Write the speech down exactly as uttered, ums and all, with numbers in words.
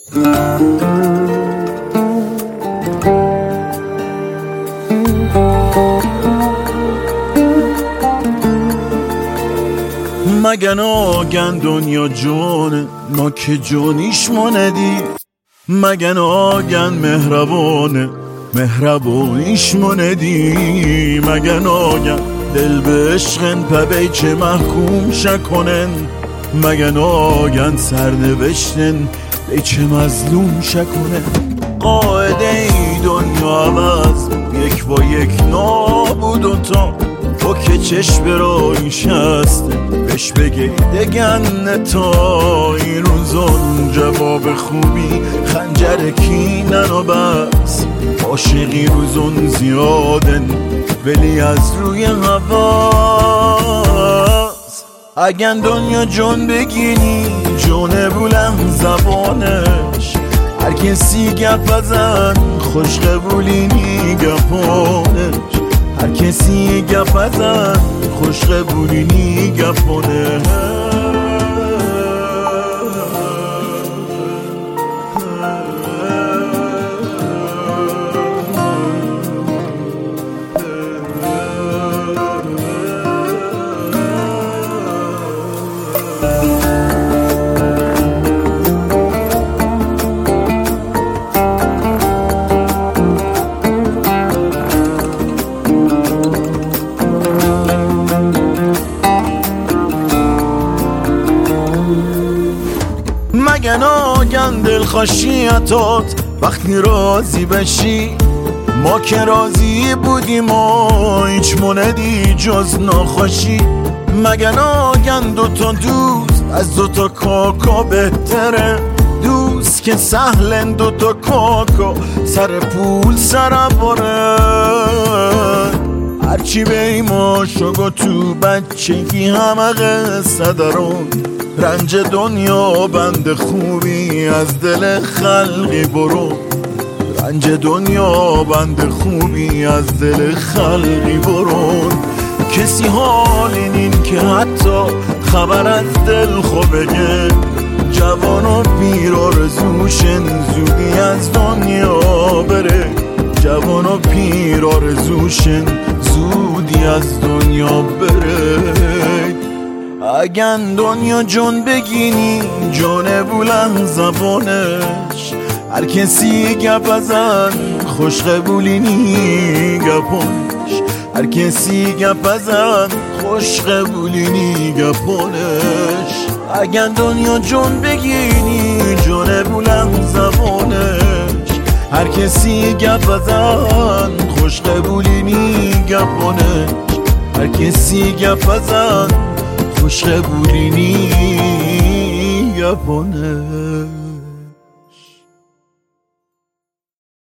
مگه ناگن دنیا جونه ما که جونیش موندی، مگه ناگن مهربانه مهربانیش موندی، مگه ناگن دل به عشقن پبی چه محکوم شکنن، مگه ناگن سرنوشتن بی چه مظلوم شکنن. قاعده ای دنیا عوض یک با یک نابود و تا تو که چشم برای شسته بهش بگی دگن تا این روزان جواب خوبی خنجر کینن و بس عاشقی روزون زیادن ولی از روی هواست. اگه دنیا جون بگینی جونه بلند زبانش، هر کسی گپ ازن خوش قبولینی گپانش، هر کسی گپ ازن خوش قبولینی گپانش. مگه ناگن دلخوشیتات وقتی راضی بشی، ما که راضی بودیم و هیچ موندی جز ناخوشی. مگه ناگن دوتا دوست از دوتا کاکا بهتره، دوست که سهلن دوتا کاکا سر پول سر باره. هرچی بی ما شگو تو بچگی همه قصه دارون، رنج دنیا بند خوبی از دل خلقی برو، رنج دنیا بند خوبی از دل خلقی برون. کسی حال این که حتی خبر از دل خوبه، جوان و پیر آرزوشن زودی از دنیا بره، جوان و پیر آرزوشن زودی از دنیا بره. اگن دنیا جون بگینی جونه بلند زبانش، هر کسی گپ ازن خوش قبولینی گپانش، هر کسی گپ ازن خوش قبولینی گپانش. اگن دنیا جون بگینی جونه بلند زبانش، هر کسی گپ ازن خوش قبولینی گپانش، هر کسی گپ ازن خوش قبولینی گپانه.